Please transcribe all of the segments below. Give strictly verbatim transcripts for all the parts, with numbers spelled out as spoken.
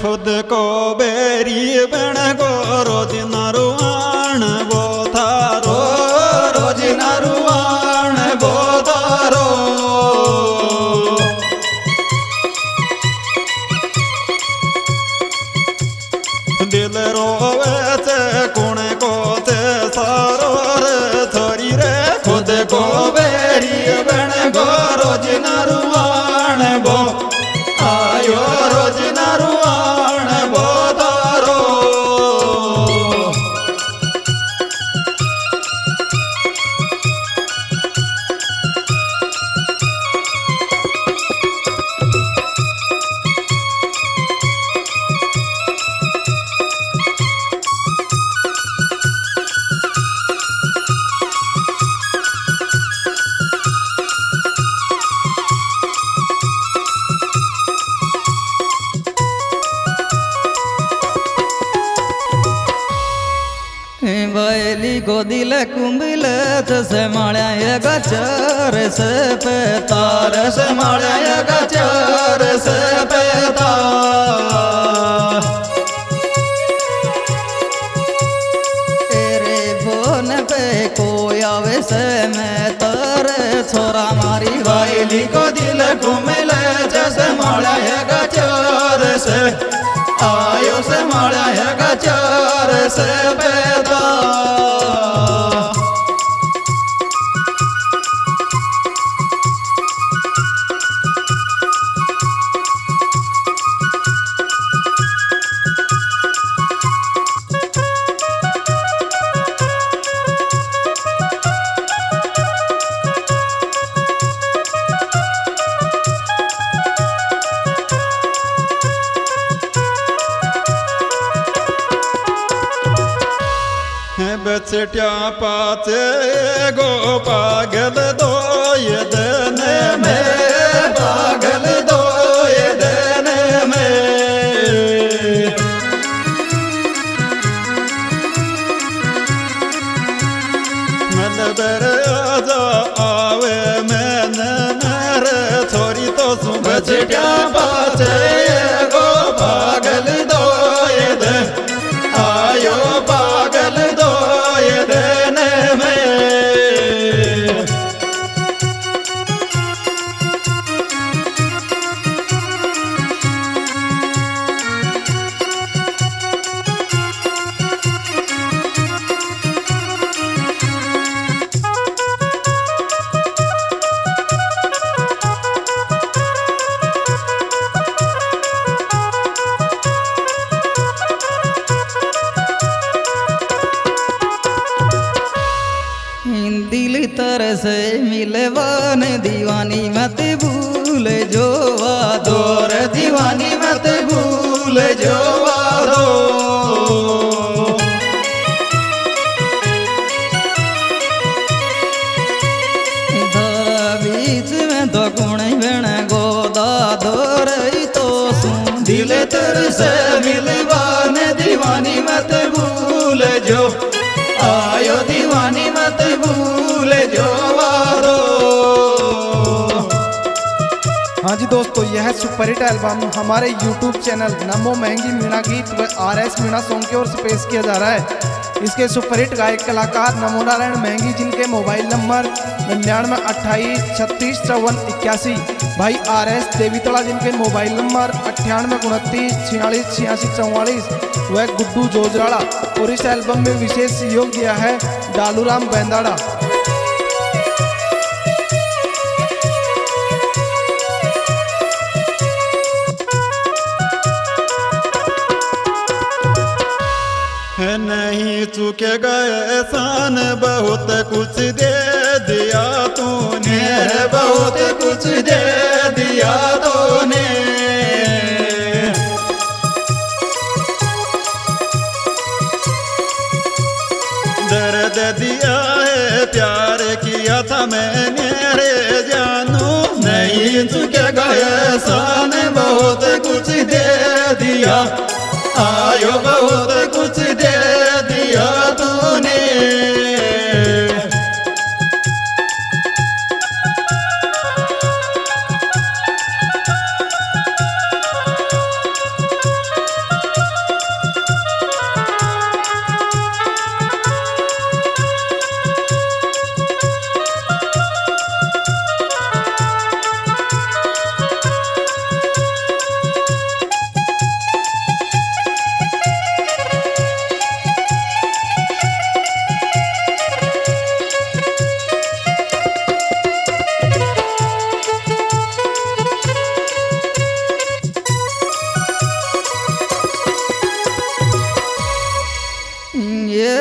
खुद को बेरी बन गो रोज नरुआण वो थारो रोज नरुआण वो थारो दिल रोवे से कुण को से सारो रे छोरी रे खुद को बेरी बन गो रोज नरुआण वो आयो रोज नरुआण वो थारो बैली को दिल कुंभिल से माड़ा गचर से पेतार से माड़ा गचर से पेता तेरे फोन पे कोई आवे से मैं तारे छोरा मारी बैली को दिल कुंभिल से माड़ा गचर से आयो से माड़ा गचर से पेता बचट्या पाचे गो पागल दो ये देने में पागल दो ये देने में मलबर आजा आवे मैंने मेरे छोरी तो सु बचट्या पाचे गो पागल दो ये दे आयो पागल दो ये देने में दिल तर से मिलवान दीवानी मत भूल जो दौर दीवानी मत भूल जो वादो बीच में तो गुण बन गोदा दौर तो सुन दिल तर से मिलवान दीवानी मत भूल जो आयो दीवानी मत भूल जो वारो। हाँ जी दोस्तों, यह सुपरहिट एल्बम हमारे यूट्यूब चैनल नमो महंगी मीणा गीत व आर एस मीणा सॉन्ग की ओर से पेश किया जा रहा है। इसके सुपरहिट गायक कलाकार नमो नारायण महंगी, जिनके मोबाइल नंबर निन्यानवे अट्ठाईस छत्तीस चौवन इक्यासी। भाई आर एस देवीतला, जिनके मोबाइल नंबर अट्ठानवे उनतीस छियालीस छियासी चौवालीस। वह गुड्डू जोजराड़ा। और इस एल्बम में विशेष सहयोग दिया है डालूराम बेंदाड़ा। नहीं चुके गए सान, बहुत कुछ दे दिया तूने, बहुत कुछ दे दिया तूने। दर्द दिया है प्यार किया था मैंने रे जानू, नहीं चुके गए सान, बहुत कुछ दे दिया, आयो बहुत कुछ दे दिया तूने।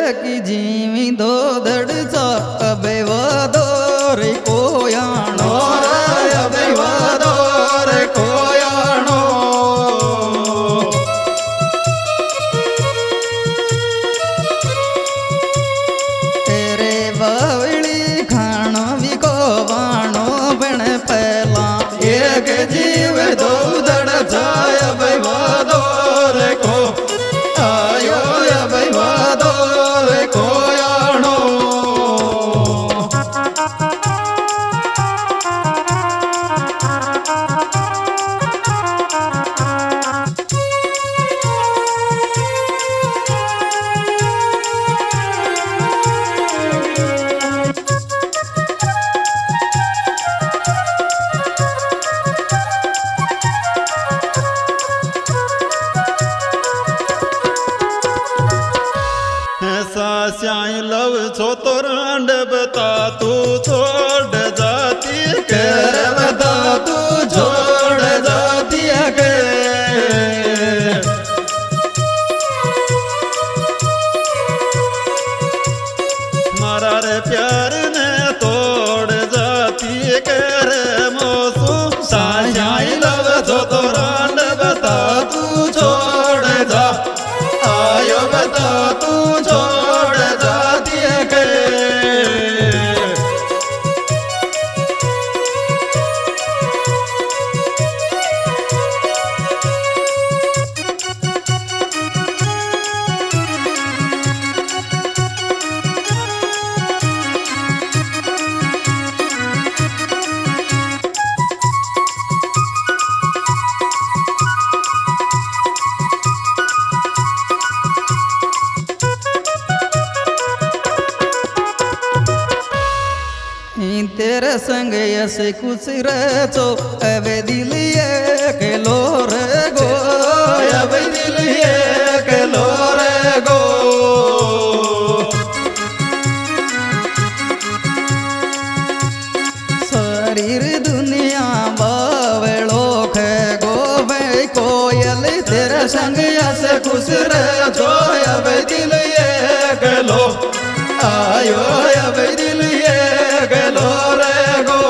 की जीवी दो धड़चा अबे वादो रे कोयाणो अबे वादो रे कोयाणो तेरे बावली खाणो विको वाणो बण पहला एक जीव दो धड़चा अबे वादो रे को आयो अबे वादो रे कोयाणो सास्याई लव छो तो रांड बता तू छोड़ जाती कर बता तू छोड़ जाती के मारा रे प्यार ने तोड़ जाती कर मोसू सास्याई लव छो तो रांड बता तू छोड़ जा आयो बता तू छोड़ जाती के तेरे संग ऐसे कुछ रचो अबे दिल ये के लोर गो अबे दिल ये के लोर गो शरीर दुनिया बावड़ो खे गो भाई कोयल तेरे संग ऐसे कुछ रचो अबे दिल ये के लो आयो अबे दिल ये के लो रे गो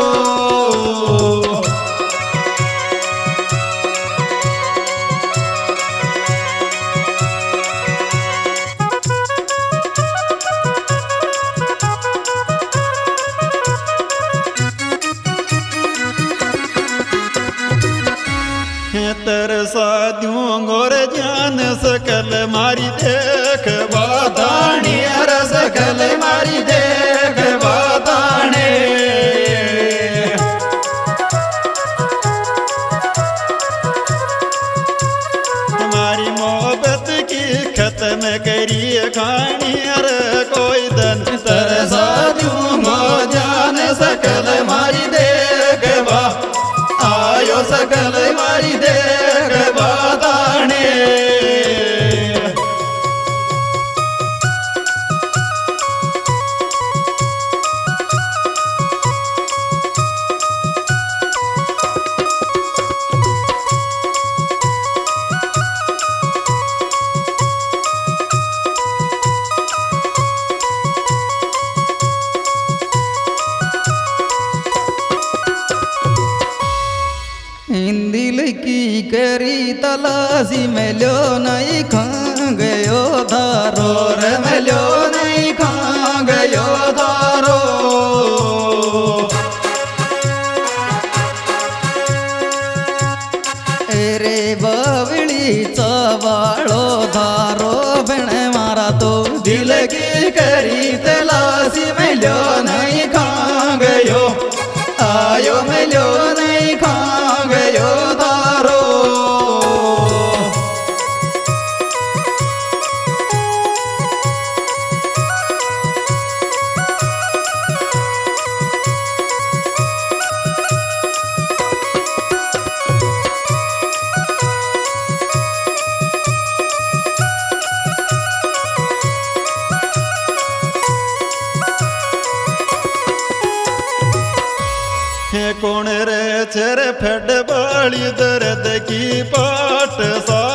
तरसा दूं गोर जान सकल मारी देख बातानी अर सकल मारी देख बाताने हमारी मोहब्बत की खत्म करिए खानी अर कोई दन तरसा दूं गोर जान सकल मारी देख बा आयो सकल मारी देख बाताने दिल की करी तलाशी में लो नहीं खा गयो धारो रे में लो नहीं खा गयो धारो रे बावली चवाड़ो धारो बण मारा तो दिल की करी तलाशी में लो नहीं खा गयो आयो में लो नहीं खा गयो धारो कौन रे छेरे फेड बाली दर्द की पाट सा